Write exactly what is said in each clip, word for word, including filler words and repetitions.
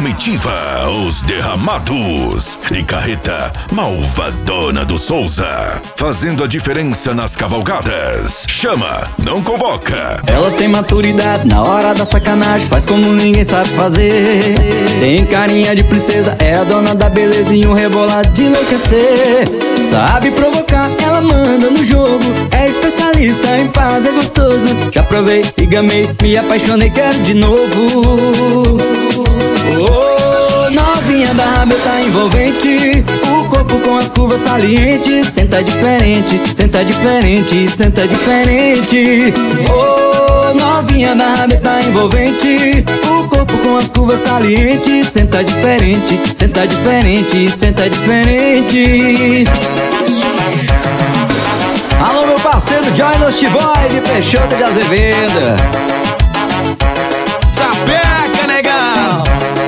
Comitiva Os Derramados e Carreta Malvadona do Souza, fazendo a diferença nas cavalgadas. Chama, não convoca. Ela tem maturidade na hora da sacanagem, faz como ninguém sabe fazer. Tem carinha de princesa, é a dona da beleza e um rebolado de enlouquecer. Sabe provocar, ela manda no jogo, é especialista em paz, é gostoso. Já provei e gamei, me apaixonei, quero de novo. Oh, novinha da rabeta envolvente, o corpo com as curvas salientes. Senta diferente, senta diferente, senta diferente. Oh, novinha da rabeta envolvente, o corpo com as curvas salientes. Senta diferente, senta diferente, senta diferente. Alô, meu parceiro Joy Lost Boy de Peixoto de Azevedo. Sapeca, negão!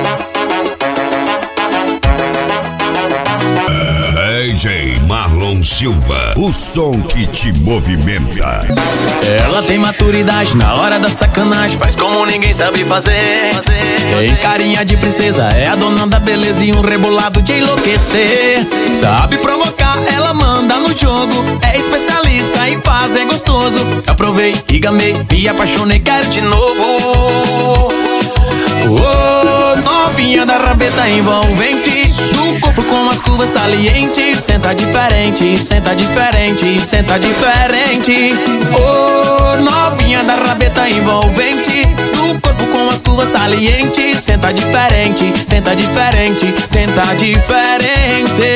D J Marlon Silva, o som que te movimenta. Ela tem maturidade na hora da sacanagem, faz como ninguém sabe fazer. Tem carinha de princesa, é a dona da beleza e um rebolado de enlouquecer. Sabe provocar, ela manda no jogo, é especialista em paz, é gostoso. Aprovei e gamei, me apaixonei, quero de novo. Oh, novinha da rabeta envolvente, do corpo com as curvas salientes. Senta diferente, senta diferente, senta diferente. Oh, novinha da rabeta envolvente, do corpo com as curvas salientes. Senta diferente, senta diferente, senta diferente.